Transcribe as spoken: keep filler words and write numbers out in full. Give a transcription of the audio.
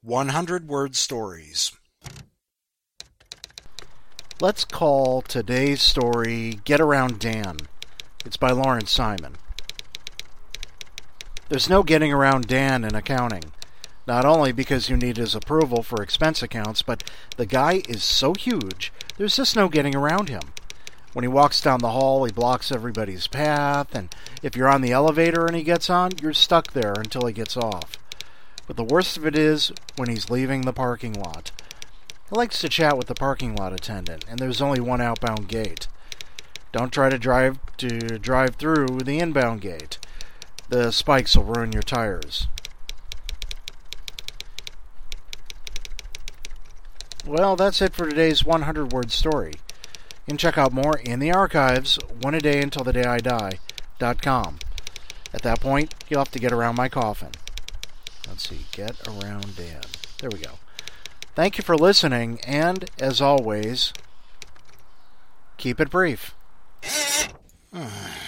one hundred word stories. Let's call today's story Get Around Dan. It's by Lawrence Simon. There's no getting around Dan in accounting. Not only because you need his approval for expense accounts, but the guy is so huge, there's just no getting around him. When he walks down the hall, he blocks everybody's path, and if you're on the elevator and he gets on, you're stuck there until he gets off. But the worst of it is when he's leaving the parking lot. He likes to chat with the parking lot attendant, and there's only one outbound gate. Don't try to drive to drive through the inbound gate. The spikes will ruin your tires. Well, that's it for today's one hundred word story. You can check out more in the archives, one a day until the day I die dot com. At that point, you'll have to get around my coffin. Let's see, get around Dan. There we go. Thank you for listening, and, as always, keep it brief.